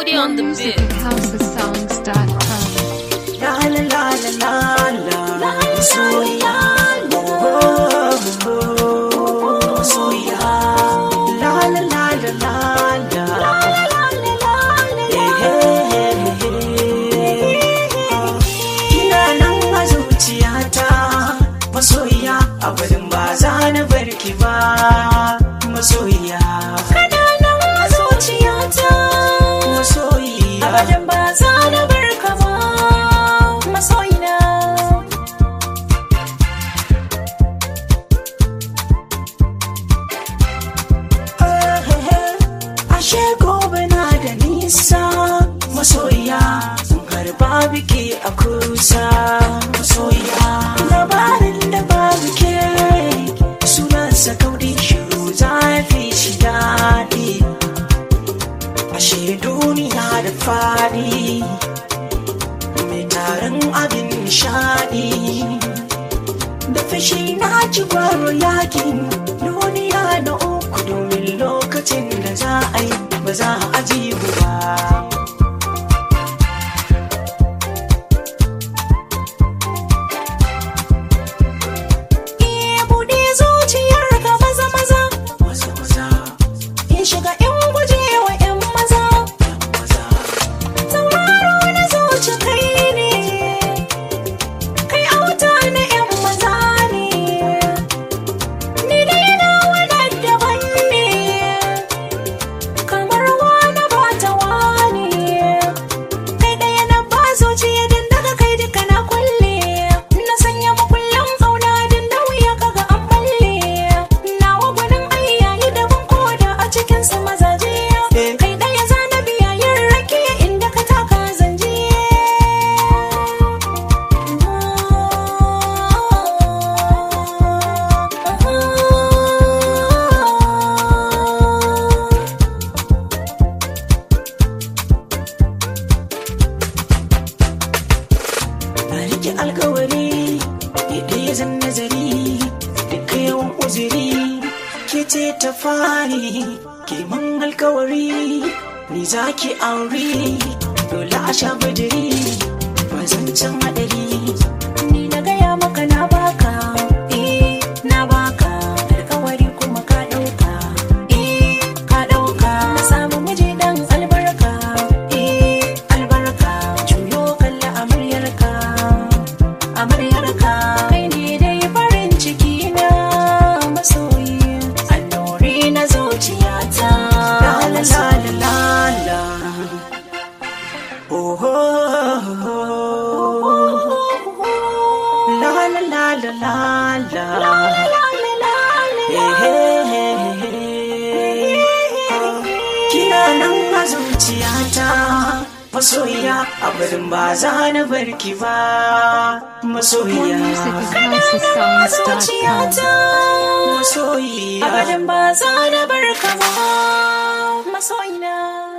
Cody on the music beat. at housesongs.com. La la la la la la Masoya Masoya La la la la la Kina nan a zuciyata Masoya abadin ba za na barki ba Masoya Kana nan a zuciyata Masoya abadan ba za na barka ba masoyina. Ashe gobe na da nisa masoya sun harba biki a kusa masoya labarin da babu ke sunansa kauri shiru zafi shi daɗi ashe duniya da fadi mai taron abin nishaɗi da fashi na ci gwaro yakin duniya na uku domin lokacin da za a yi ba za a ji ba Buɗe zuciyarka maza maza maza maza in shiga in guje wa 'yan maza. maza Sauraro na zuci kai ne, kai auta na 'yan maza ne, ni dai na wadar daban ne, kamar wani ba ta wani, kai ɗaya na ba zuciya din daga kai duka na kulle, na sanya makullan ƙauna din da wuya kaga an balle, nawa gwanin ayyayi daban koda a cikinsu mazaje, kai ɗaya za na biya yin rake inda ka taka zanje. na rike alkawari yadda ya zan nazari duka yawan uzuri ke ce ta fari ke man alkawari ni za ki aure dole a sha bidiri ba zan can hadari Ni na gaya maka na baka, na baka, alkawari kuma ka ɗauka, ka ɗauka, na samu miji ɗan albarka, albarka, juyo kalla amaryarka, amaryarka, kai ne dai farin ciki na masoyi, annuri na zuciyata, la la la la la la oh la la la la la kina nan a zuciyata masoyiya a barin ba za na barki ba More masoyiya music at housesongs.com. zuciyata. masoyiya Abadan ba za na barka ba masoyina.